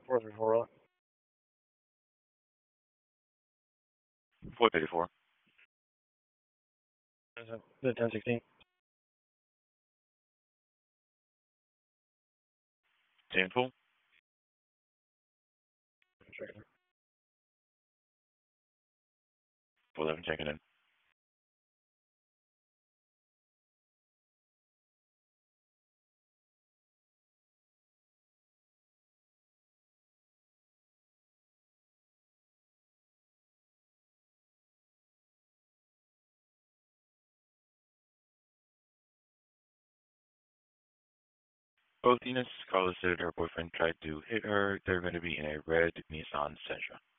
434 roll. 434. The 1016. 10 full. Checking. 411 checking in. Both units, Carla said her boyfriend tried to hit her. They're going to be in a red Nissan Sentra.